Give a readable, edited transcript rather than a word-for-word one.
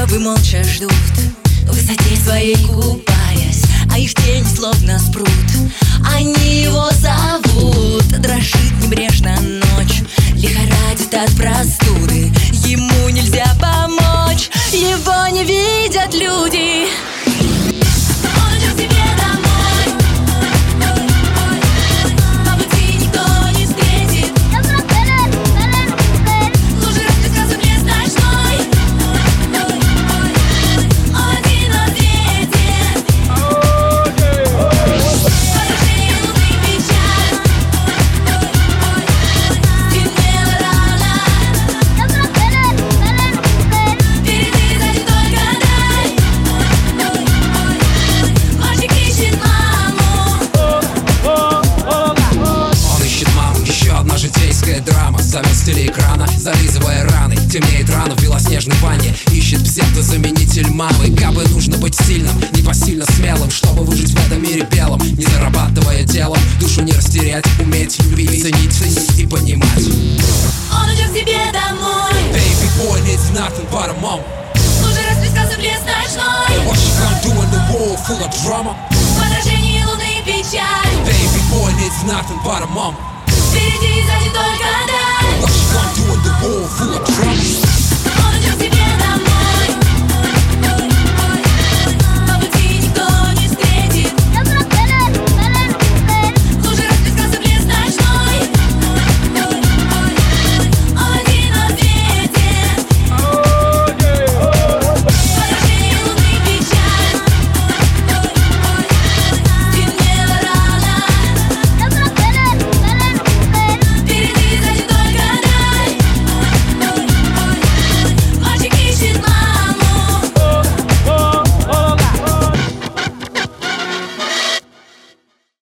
Небо молча ждут, в высоте своей купаясь, а их тени словно спрут. Они его зовут, дрожит небрежно ночь, лихорадит от простуды. Ему нельзя помочь, его не видят люди. Драма зовет с телеэкрана, зализывая раны. Темнеет рана в белоснежной ванне. Ищет псевдозаменитель мамы. Кабы нужно быть сильным, непосильно смелым, чтобы выжить в этом мире белом, не зарабатывая делом. Душу не растерять, уметь любить, ценить и понимать. Он идет к тебе домой. Baby boy needs nothing but a mom. Уже расплескался блеск ночной. What you gonna do in the world full of drama? В отражении луны печаль. Baby boy needs nothing but a mom. Впереди и сзади только даль. What you gonna do in the world full of drama?